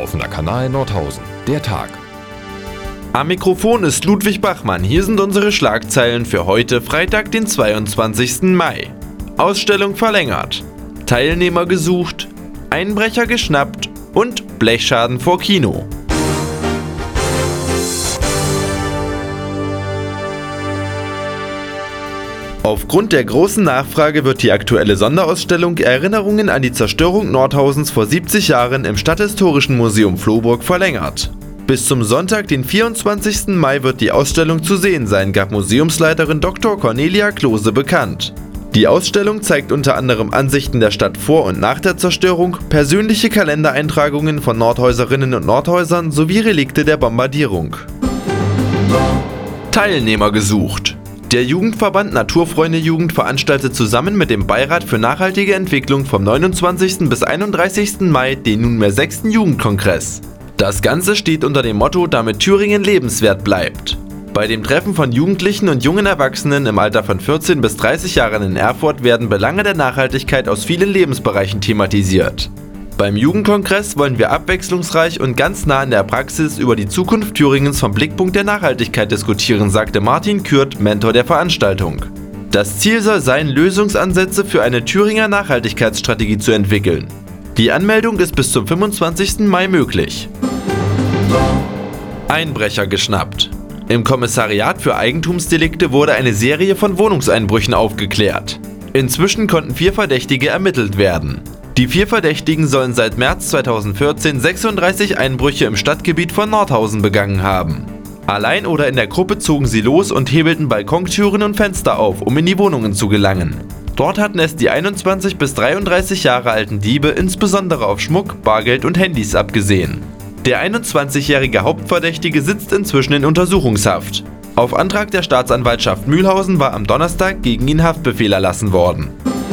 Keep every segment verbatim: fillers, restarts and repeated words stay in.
Offener Kanal Nordhausen, der Tag. Am Mikrofon ist Ludwig Bachmann. Hier sind unsere Schlagzeilen für heute, Freitag, den zweiundzwanzigsten Mai. Ausstellung verlängert, Teilnehmer gesucht, Einbrecher geschnappt und Blechschaden vor Kino. Aufgrund der großen Nachfrage wird die aktuelle Sonderausstellung Erinnerungen an die Zerstörung Nordhausens vor siebzig Jahren im Stadthistorischen Museum Floburg verlängert. Bis zum Sonntag, den vierundzwanzigsten Mai, wird die Ausstellung zu sehen sein, gab Museumsleiterin Doktor Cornelia Klose bekannt. Die Ausstellung zeigt unter anderem Ansichten der Stadt vor und nach der Zerstörung, persönliche Kalendereintragungen von Nordhäuserinnen und Nordhäusern sowie Relikte der Bombardierung. Teilnehmer gesucht. Der Jugendverband Naturfreunde Jugend veranstaltet zusammen mit dem Beirat für nachhaltige Entwicklung vom neunundzwanzigsten bis einunddreißigsten Mai den nunmehr sechsten Jugendkongress. Das Ganze steht unter dem Motto, damit Thüringen lebenswert bleibt. Bei dem Treffen von Jugendlichen und jungen Erwachsenen im Alter von vierzehn bis dreißig Jahren in Erfurt werden Belange der Nachhaltigkeit aus vielen Lebensbereichen thematisiert. Beim Jugendkongress wollen wir abwechslungsreich und ganz nah in der Praxis über die Zukunft Thüringens vom Blickpunkt der Nachhaltigkeit diskutieren, sagte Martin Kürt, Mentor der Veranstaltung. Das Ziel soll sein, Lösungsansätze für eine Thüringer Nachhaltigkeitsstrategie zu entwickeln. Die Anmeldung ist bis zum fünfundzwanzigsten Mai möglich. Einbrecher geschnappt. Im Kommissariat für Eigentumsdelikte wurde eine Serie von Wohnungseinbrüchen aufgeklärt. Inzwischen konnten vier Verdächtige ermittelt werden. Die vier Verdächtigen sollen seit März zweitausendvierzehn sechsunddreißig Einbrüche im Stadtgebiet von Nordhausen begangen haben. Allein oder in der Gruppe zogen sie los und hebelten Balkontüren und Fenster auf, um in die Wohnungen zu gelangen. Dort hatten es die einundzwanzig bis dreiunddreißig Jahre alten Diebe insbesondere auf Schmuck, Bargeld und Handys abgesehen. Der einundzwanzigjährige Hauptverdächtige sitzt inzwischen in Untersuchungshaft. Auf Antrag der Staatsanwaltschaft Mühlhausen war am Donnerstag gegen ihn Haftbefehl erlassen worden.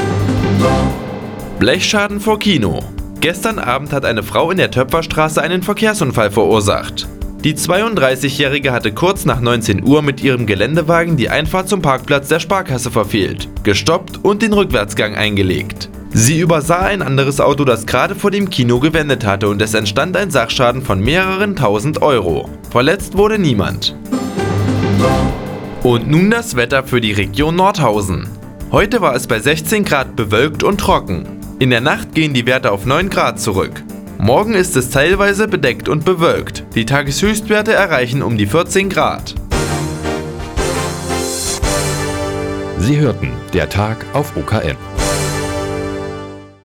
Blechschaden vor Kino. Gestern Abend hat eine Frau in der Töpferstraße einen Verkehrsunfall verursacht. Die zweiunddreißigjährige hatte kurz nach neunzehn Uhr mit ihrem Geländewagen die Einfahrt zum Parkplatz der Sparkasse verfehlt, gestoppt und den Rückwärtsgang eingelegt. Sie übersah ein anderes Auto, das gerade vor dem Kino gewendet hatte, und es entstand ein Sachschaden von mehreren tausend Euro. Verletzt wurde niemand. Und nun das Wetter für die Region Nordhausen. Heute war es bei sechzehn Grad bewölkt und trocken. In der Nacht gehen die Werte auf neun Grad zurück. Morgen ist es teilweise bedeckt und bewölkt. Die Tageshöchstwerte erreichen um die vierzehn Grad. Sie hörten der Tag auf O K N.